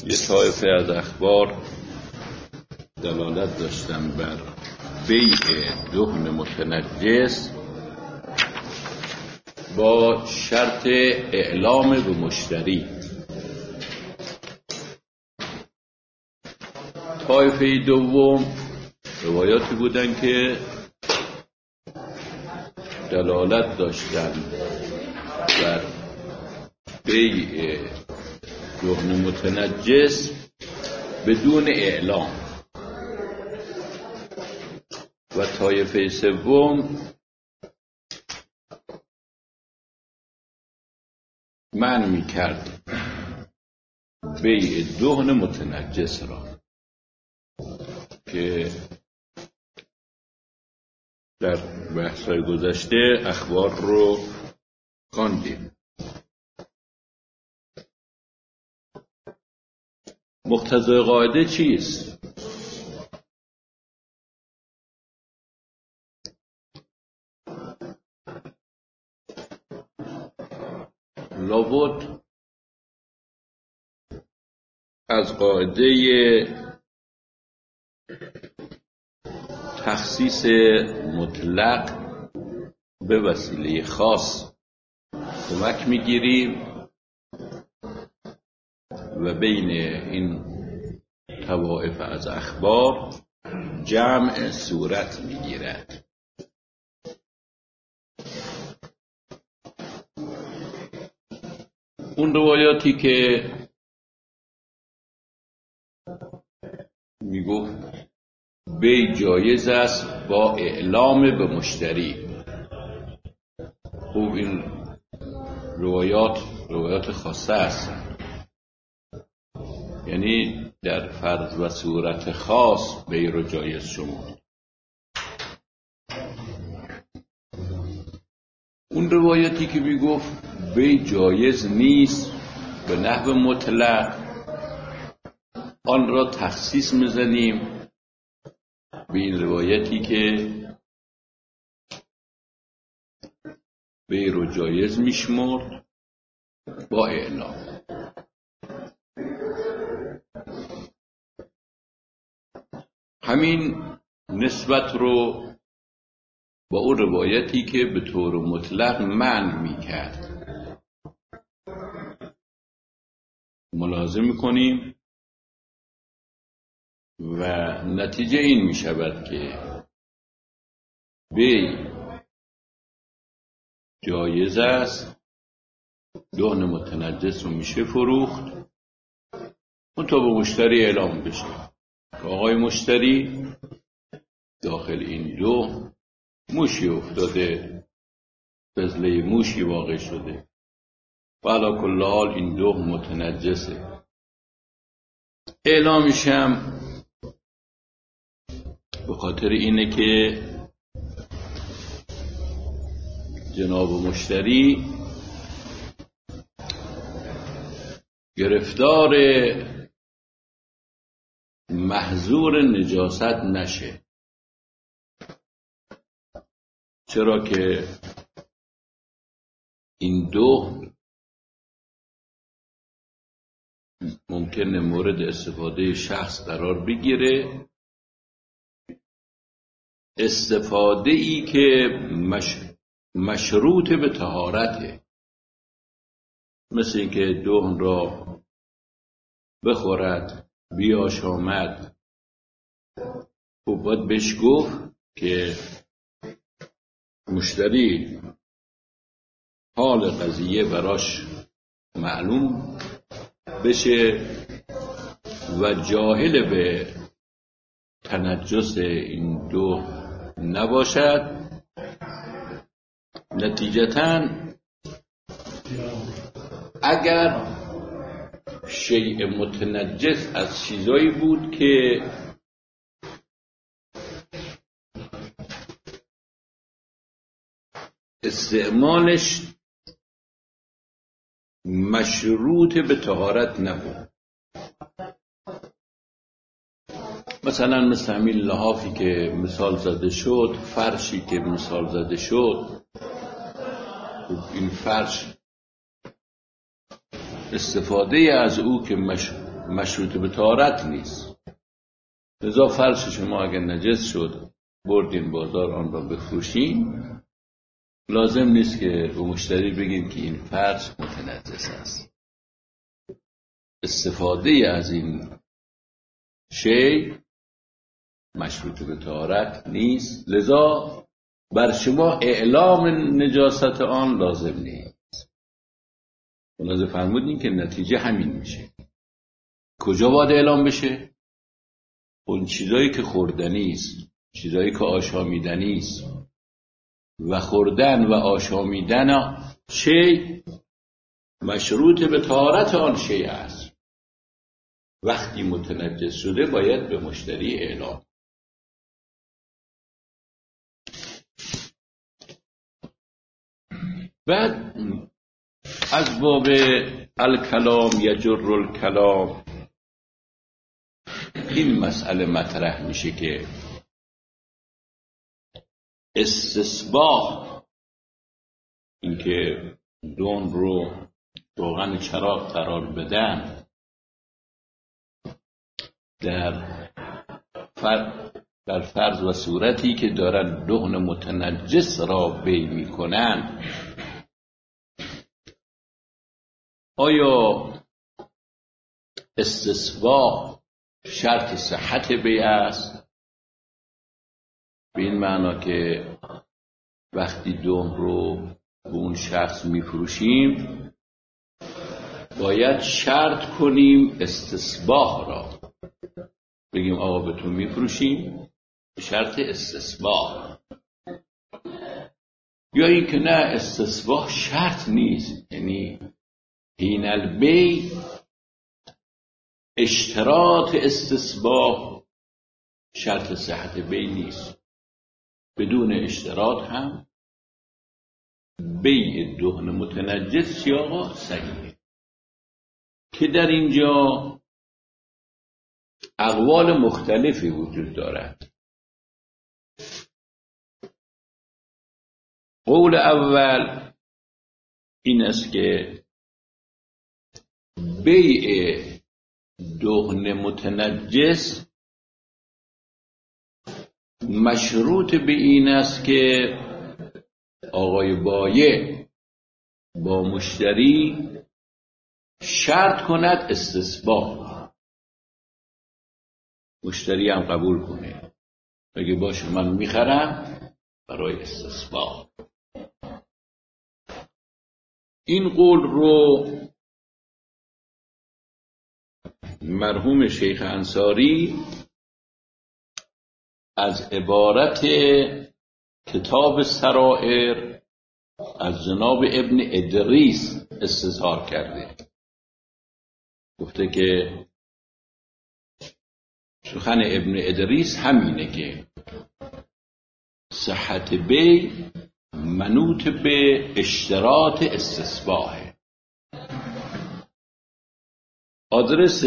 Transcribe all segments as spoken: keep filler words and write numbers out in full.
یه طایفه از اخبار دلالت داشتن بر بیع دهن متنجس با شرط اعلام به مشتری. طایفه دوم روایاتی بودن که دلالت داشتن بر بیع دهن متنجس بدون اعلام، و طایفه سوم منع می‌کرد بیع دهن متنجس را که در بحث‌های گذشته اخبار رو خواندیم. مقتضای قاعده چیست؟ لابد از قاعده تخصیص مطلق به وسیله خاص کمک میگیریم و بین این طوائف از اخبار جمع صورت میگیرد. اون روایاتی که میگفت بیع جایز است با اعلام به مشتری، خوب این روایات روایات خاصه است، یعنی در فرض و صورت خاص بیع رو جایز شمرد. اون روایتی که میگفت بیع جایز نیست به نحو مطلق، آن را تخصیص میزنیم به این روایتی که بیع رو جایز میشمرد با اعلام. همین نسبت رو با اون روایتی که به طور مطلق منع میکرد ملاحظه میکنیم و نتیجه این میشود که بیع جایز است، دهن متنجس رو میشه فروخت، اون تا به مشتری اعلام بشه که آقای مشتری داخل این دو موشی افتاده، فضله موشی واقع شده و علی کل حال این دو متنجسه. اعلامش هم به خاطر اینه که جناب مشتری گرفتار محظور نجاست نشه، چرا که این دو ممکنه مورد استفاده شخص قرار بگیره، استفاده ای که مش... مشروط به طهارته، مثل اینکه دهن را بخورد بیاشامد، و باید بهش گفت که مشتری حال قضیه براش معلوم بشه و جاهل به تنجس این دو نباشد. نتیجتاً اگر شیء متنجس از چیزایی بود که استعمالش مشروط به طهارت نبود، مثلا مثل همین لحافی که مثال زده شد، فرشی که مثال زده شد، این فرش استفاده از او که مش... مشروط به طهارت نیست. لذا فرش شما اگر نجس شد بردین بازار آن را بفروشین، لازم نیست که به مشتری بگیم که این فرش متنجس است. استفاده از این شی مشروط به طهارت نیست، لذا بر شما اعلام نجاست آن لازم نیست. لازم فرمودین که نتیجه همین میشه. کجا باید اعلام بشه؟ اون چیزایی که خوردنی است، چیزایی که آشامیدنی است، و خوردن و آشامیدن شی مشروط به طهارت آن شی است. وقتی متنجس شده باید به مشتری اعلام. بعد از باب الکلام یجر الکلام این مسئله مطرح میشه که استصباح، اینکه دون رو روغن چراغ قرار بدن، در فر... در فرض و صورتی که دارن دهن متنجس را بی میکنن، آیا استصباح شرط صحت بی است؟ به این معنا که وقتی دهن رو به اون شخص میفروشیم باید شرط کنیم استصباح را، بگیم آقا به تو میفروشیم شرط استصباح، یا این که نه استصباح شرط نیست، یعنی حین البی اشتراط استصباح شرط صحت بی نیست، بدون اشتراط هم بیع دهن متنجس یا آقا صحیحه. که در اینجا اقوال مختلفی وجود دارد. قول اول این است که بیع دهن متنجس مشروط به این است که آقای بایع با مشتری شرط کند استصباح، مشتری هم قبول کنه، بگه باشه من میخرم برای استصباح. این قول رو مرحوم شیخ انصاری از عبارت کتاب سرائر از جناب ابن ادریس استظهار کرده. گفته که سخن ابن ادریس همینه که صحت بی منوط به اشتراط استصباح. آدرس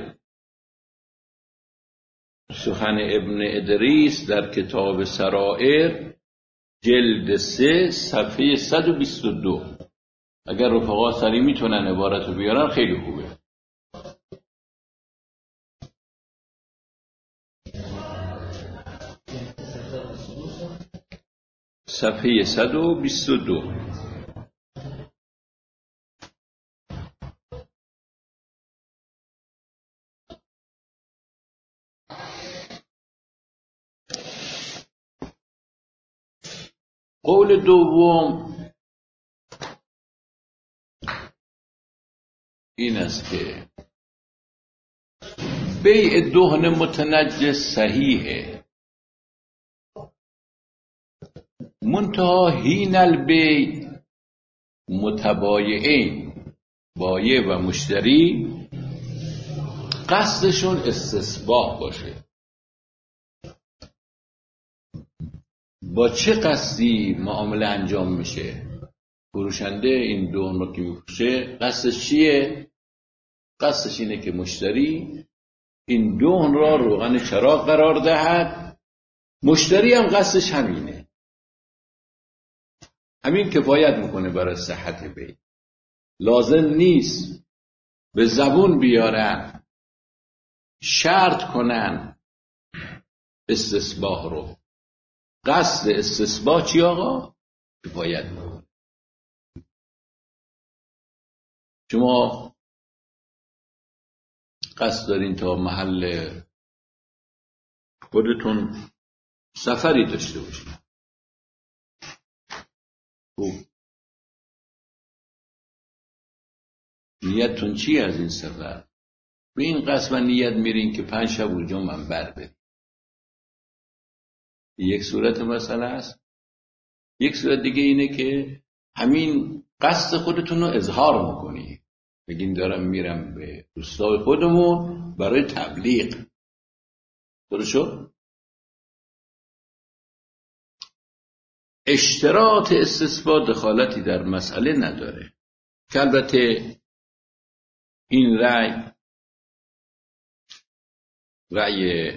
سخن ابن ادریس در کتاب سرائر جلد سه صفحه صد و بیست و دو. اگر رفقا سری میتونن عبارت رو بیارن خیلی خوبه. صفحه صد و بیست و دو. قول دوم این است که بیع دهن متنجس صحیحه، منتها حین البیع متبایعین، بایع و مشتری قصدشون استصباح باشه. با چه قصدی معامله انجام میشه؟ فروشنده این دهن رو که میفروشه قصدش چیه؟ قصدش اینه که مشتری این دهن را روغن چراغ قرار دهد. مشتری هم قصدش همینه، همین کفایت میکنه برای صحت بیع. لازم نیست به زبون بیارن شرط کنن استصباح رو. قصد استصباح چی آقا؟ کفایت میکنه. شما قصد دارین تا محل خودتون سفری داشته باشین. خوب، نیتتون چی از این سفر؟ به این قصد و نیت میرین که پنج شب اونجا منبر برید. یک صورت مسئله است. یک صورت دیگه اینه که همین قصد خودتون رو اظهار میکنی، بگین دارم میرم به روستای خودمون برای تبلیغ. درست شد؟ اشتراط استصباح دخالتی در مسئله نداره، که البته این رأی رأی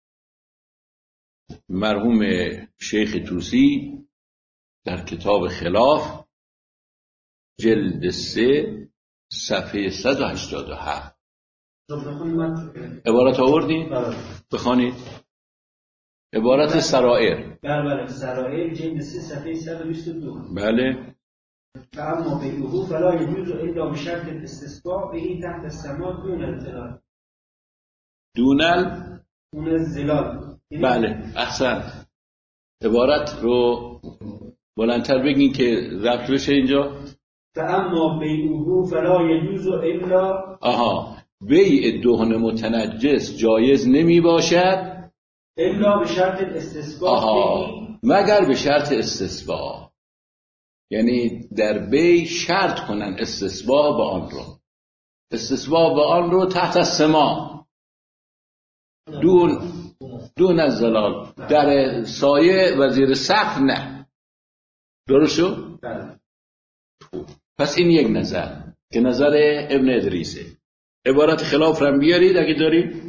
مرحوم شیخ طوسی در کتاب خلاف جلد سه صفحه صد و هشتاد و هفت عبارت آوردین؟ بخوانید. عبارت سرائر. بله سرائر جلد سه صفحه صد و بیست و دو. بله. فاما بیعه فلا یجوز الا بشرط الاستصباح به تحت السماء دون الزلال. دون ال دون الزلال. بله احسن. عبارت رو بلندتر بگین که ضبط بشه اینجا. فاما بیعه فلا یجوز الا آها بیع دهن متنجس جایز نمی باشد الا به شرط استصباح. آها مگر به شرط استصباح، یعنی در بیع شرط کنن استصباح با آن رو، استصباح با آن رو تحت السما دون دون الظلال، در سایه و زیر سقف نه. درست شد؟ بله. پس این یک نظر که نظر ابن ادریسه. عبارت خلاف رو بیارید اگه دارید.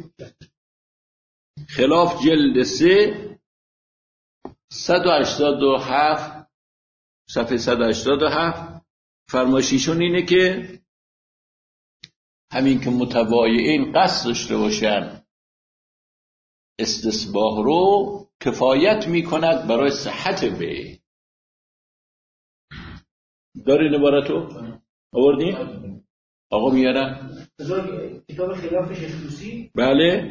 خلاف جلد سه صد و هشتاد و هفت صفحه صد و هشتاد و هفت فرمایشیشون اینه که همین که متبایعین قصد داشته باشن استصباح رو کفایت میکند برای صحت بیع. دارین عبارتو؟ آوردین؟ آقا میارن؟ کتاب خلاف شیخ طوسی؟ بله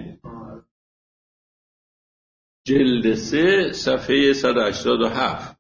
جلد سه صفحه صد و هشتاد و هفت.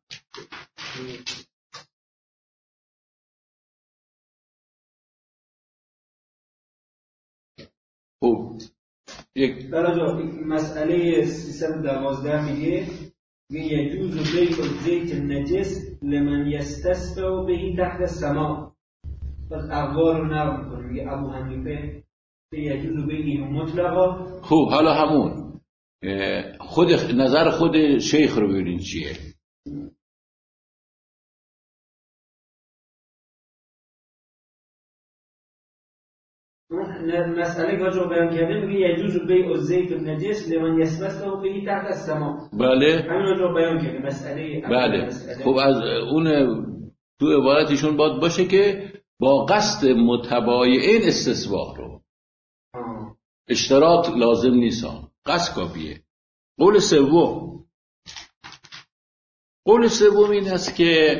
خوب یک درجا مسئله سیصد و دوازده میگه یجوز بیع الزیت النجس لمن یستسبح به تحت السماء. پس اقوال رو نقل میکنه، میگه ابو حنیفه یجوز بیعه مطلقا. خوب حالا همون خود نظر خود شیخ رو ببینید چیه. مسئله که جو بیان کرده میگه یجوز بیع الزیت النجس لمن یستسبح به تحت السماء. بله همین رو بیان کرده مسئله. بله مسئله. خب از اون تو عبارتشون باید باشه که با قصد متبایعین استصباح رو آه. اشتراط لازم نیست، قصد کافیه. قول سوم قول سوم این است که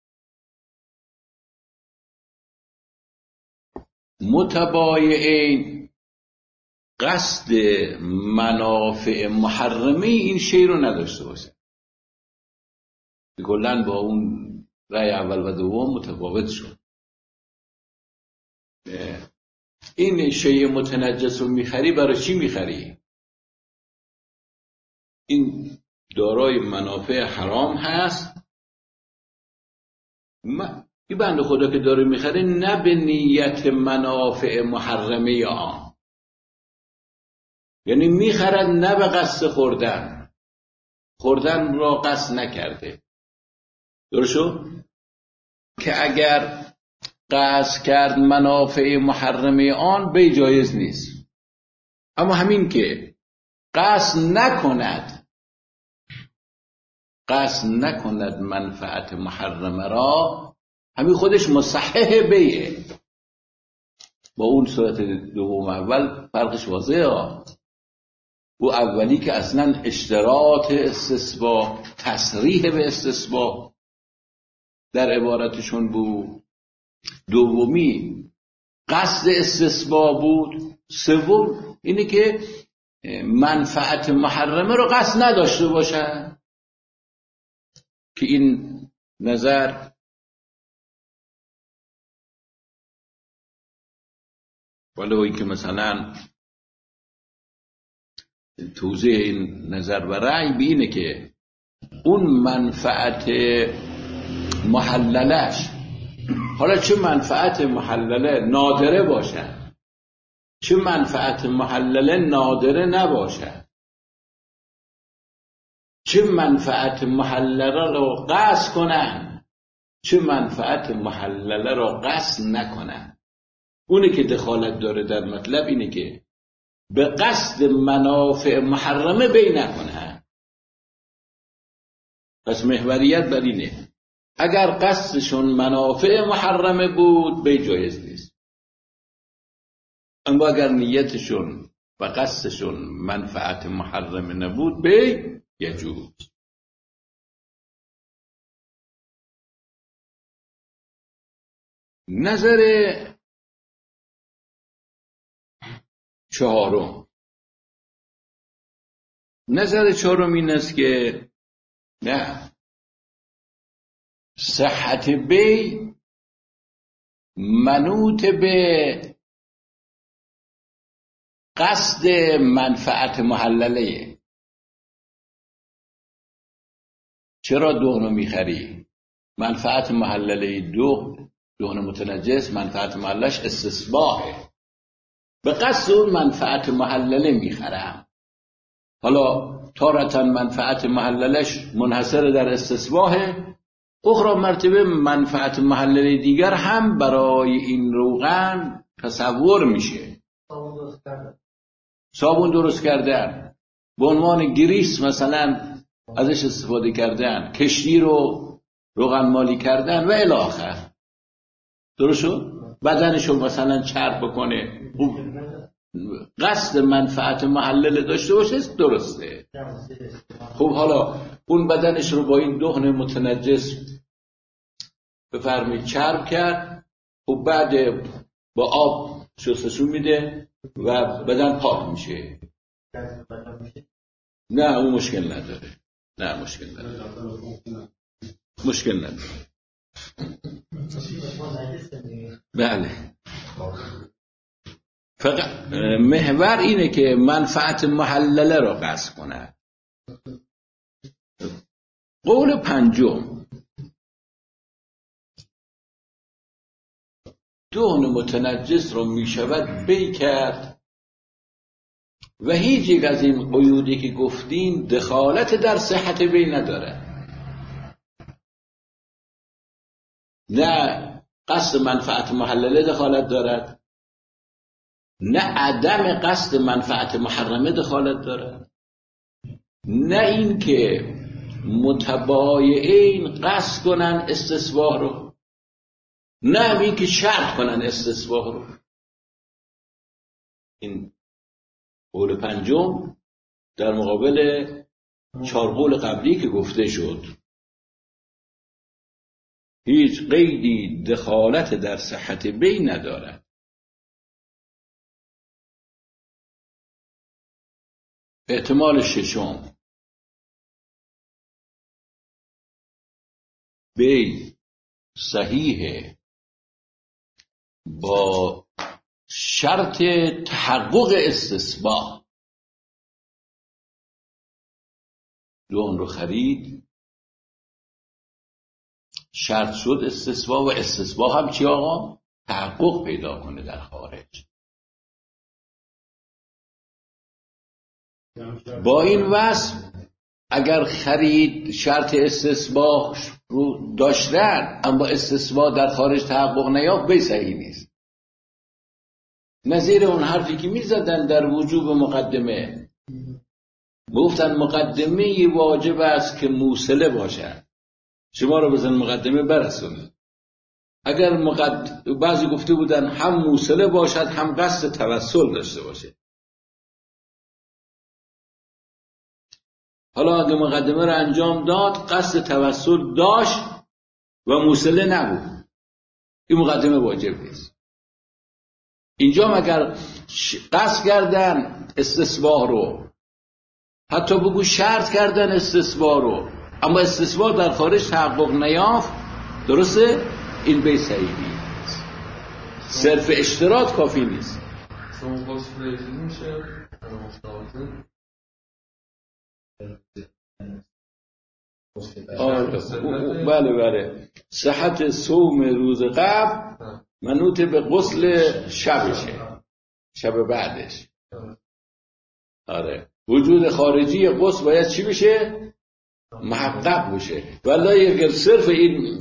متبایعین قصد منافع محرمه این شی رو نداشته باشه. کلاً با اون رأی اول و دوم متفاوت شد. این شی متنجس رو میخری برای چی میخری؟ این دارای منافع حرام هست. این بنده خدا که داره میخره نه به نیت منافع محرمه آن، یعنی میخرد نه به قصد خوردن، خوردن را قصد نکرده. درستو؟ که اگر قصد کرد منافع محرمه آن به جایز نیست. اما همین که قصد نکند قصد نکند منفعت محرمه را، همین خودش مصحح بیعه. با اون صورت دوم اول فرقش واضحه ها. او اولی که اصلا اشتراط استثبا، تصریح به استثبا در عبارتشون بود، دومی قصد استثبا بود، سوم اینه که منفعت محرمه رو قصد نداشته باشن، که این نظر ولی این که مثلا توضیح این نظر و رأی بینه که اون منفعت محللش، حالا چه منفعت محلله نادره باشه چه منفعت محلله نادره نباشه، چه منفعت محلله رو قصد کنن چه منفعت محلله رو قصد نکنن، اونه که دخالت داره در مطلب اینه که به قصد منافع محرمه بی نکنه. پس محوریت بر اینه اگر قصدشون منافع محرمه بود بی جایز نیست، اما اگر نیتشون و قصدشون منفعت محرمه نبود بی یجوز. نظر چهارم نظر چهارم این است که نه، صحت بی منوط به قصد منفعت محلله. چرا دهنو میخری؟ منفعت محلله دو دهن متنجس منفعت محلش استصباحه، به قصد اون منفعت محلله میخرم. حالا تارتا منفعت محللش منحصر در استصباحه، اخرى مرتبه منفعت محلله دیگر هم برای این روغن تصور میشه. صابون درست کردن، به عنوان گریس مثلا ازش استفاده کردن، کشتی رو روغن مالی کردن و الی آخر. درست شد؟ بدنشو مثلا چرب بکنه، قصد منفعت محلله داشته باشه درسته. خب حالا اون بدنش رو با این دهن متنجس بفرمایید چرب کرد، و بعد با آب شستشو میده و بدن پاک میشه. نه اون مشکل نداره، نه مشکل نداره، مشکل نداره. بله، فقط محور اینه که منفعت محلله را قصد کنه. قول پنجم، دهن متنجس رو می شود بی کرد و هیچ یک از این قیودی که گفتین دخالت در صحت بی نداره. نه قصد منفعت محلله دخالت دارد، نه عدم قصد منفعت محرمه دخالت دارد، نه این که متبایعین قصد کنن استصباح رو، نه این که شرط کنن استصباح رو. این قول پنجم در مقابل چهار قول قبلی که گفته شد هیچ قیدی دخالت در صحت بی ندارد. احتمال ششم، بی صحیحه با شرط تحقق استصباح. دهن رو خرید، شرط شد استصباح، و استصباح هم چی آقا؟ تحقق پیدا کنه در خارج. با این وصف اگر خرید شرط استصباح رو داشتن اما استصباح در خارج تحقق نیافت بی صحیح نیست. نظیر اون حرفی که میزدن در وجوب مقدمه، گفتن مقدمه واجب است که موصله باشد، شما رو بزن مقدمه برسونه. اگر مقد... بعضی گفته بودن هم موصله باشد هم قصد توسل داشته باشه. حالا اگه مقدمه رو انجام داد قصد توسل داشت و موصله نبود، این مقدمه واجب نیست. اینجا مگر قصد کردن استصباح رو، حتی بگو شرط کردن استصباح رو، اما استصباح در خارج تحقق نیافت، درسته؟ این به صحیح نیست. صرف اشتراط کافی نیست. آره بله بله. صحت صوم روز قبل منوط به غسل شبشه، شب بعدش. آره وجود خارجی غسل باید چی بشه؟ محقق بشه. ولی اگر صرف این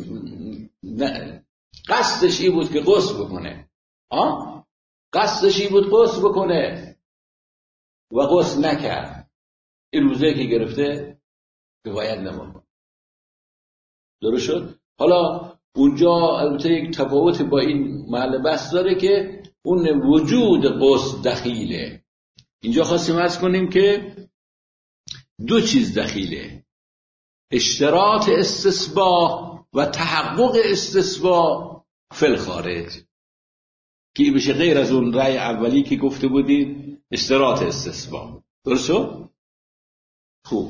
قصدش این بود که غسل بکنه، آه قصدش این بود غسل بکنه و غسل نکرد، این روزه که گرفته باید نمونه. درست شد؟ حالا اونجا البته یک تفاوت با این محل بحث داره که اون وجود غسل دخیله. اینجا خواستیم عرض کنیم که دو چیز دخیله: اشتراط استصباح و تحقق استصباح فی الخارج، که بشه غیر از اون رأی اولی که گفته بودید اشتراط استصباح. درست شد؟ خوب.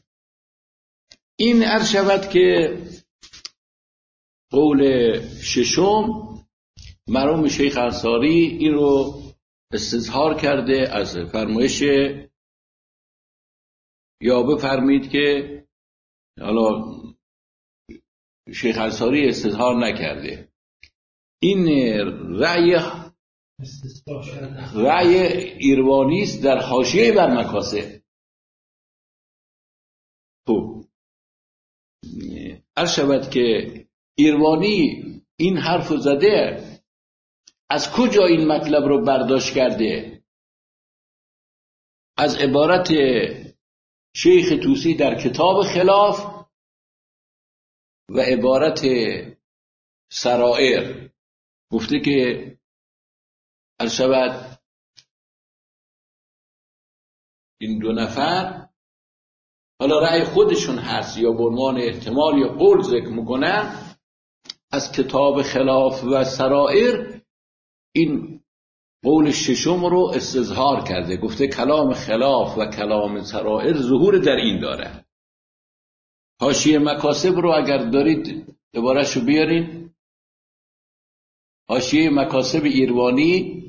این عرض شود که قول ششم مرحوم شیخ انصاری این رو استظهار کرده از فرمایش، یا بفرمید که حالا شیخ انصاری استظهار نکرده، این رأی رأی ایروانی است در حاشیه بر مکاسب. خب عرض شود که ایروانی این حرف زده، از کجا این مطلب رو برداشت کرده؟ از عبارت شیخ طوسی در کتاب خلاف و عبارت سرائر. گفته که عرض شود این دو نفر، حالا رأی خودشون هست یا به عنوان احتمال یا قول ذکر میکنن، از کتاب خلاف و سرائر این قول ششم رو استظهار کرده. گفته کلام خلاف و کلام سرائر ظهور در این داره. حاشیه مکاسب رو اگر دارید عبارتشو بیارین. حاشیه مکاسب ایروانی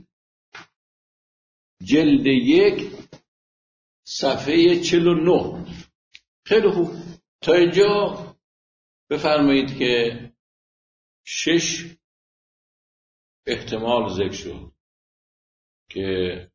جلد یک صفحه چهل و نه. خیلی خوب. تا اینجا بفرمایید که شش احتمال ذکر شد که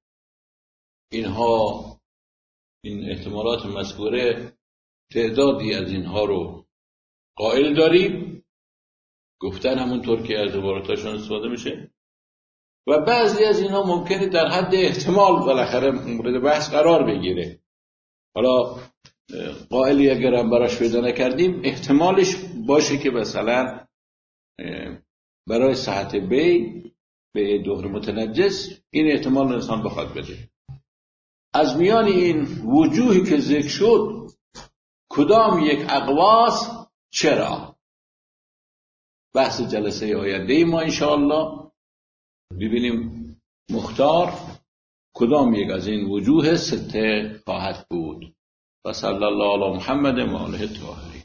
اینها، این احتمالات مذکوره تعدادی از اینها رو قائل داریم، گفتن همونطور که از عباراتشون استفاده میشه، و بعضی از اینها ممکنه در حد احتمال بالاخره مورد بحث قرار بگیره. حالا قائلی اگر هم براش پیدا نکردیم احتمالش باشه که مثلا برای صحت بی به دهر متنجس این احتمال انسان بخواد بده. از میان این وجوهی که ذکر شد کدام یک اقواس چرا؟ بحث جلسه آینده ما انشاءالله ببینیم مختار کدام یک از این وجوه سته خواهد بود. و صلی الله علی محمد و آله الطاهرین.